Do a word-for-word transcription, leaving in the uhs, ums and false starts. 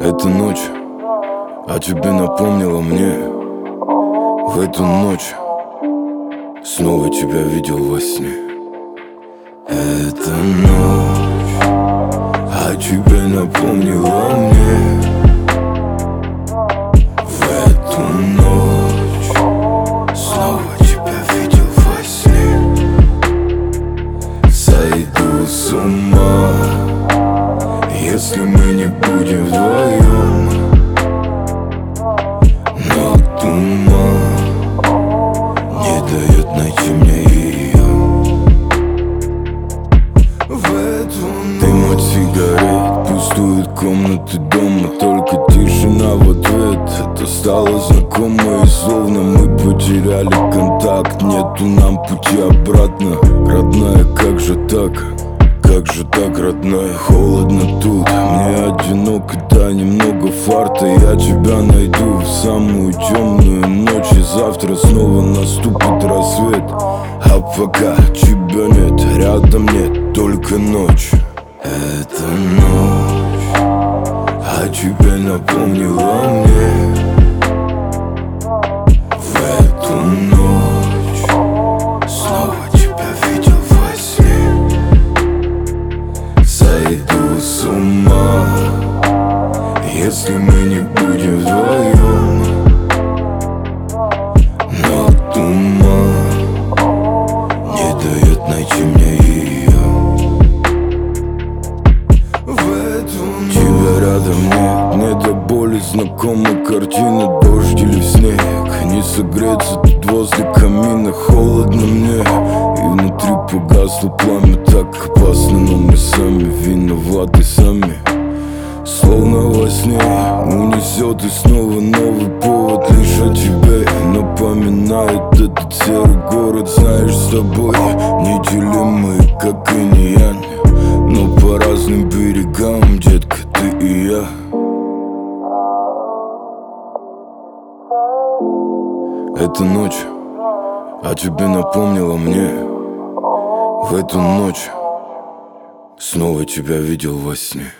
Эта ночь о тебе напомнила мне. В эту ночь снова тебя видел во сне. Эта ночь о тебе напомнила мне. В эту ночь снова тебя видел во сне. Сойду с ума, если мы не будем вдвоем. Но туман не дает найти мне ее. В эту ночь дым от сигарет, пустуют комнаты дома, только тишина в ответ. Это стало знакомо, и словно мы потеряли контакт. Нету нам пути обратно. Родная, как же так? Как же так, родная? Холодно тут, мне одиноко, да, немного фарта. Я тебя найду в самую темную ночь, и завтра снова наступит рассвет. А пока тебя нет, рядом нет, только ночь. Эта ночь о тебе напомнила мне. В эту ночь снова тебя видел во сне. Сойду с ума, если мы не будем вдвоем. Но туман не дает найти мне ее. В эту ночь тебя рядом нет, мне до боли знакома картина. Дождь или снег, не согреться тут возле камина. Холодно мне, и внутри погасло пламя. Так опасно, но мы сами виноваты, сами. Словно во сне унесет, и снова новый повод. Лишь о тебе напоминает этот серый город. Знаешь, с тобой неделимые, как инь и янь, но по разным берегам, детка, ты и я. Эта ночь о тебе напомнила мне. В эту ночь снова тебя видел во сне.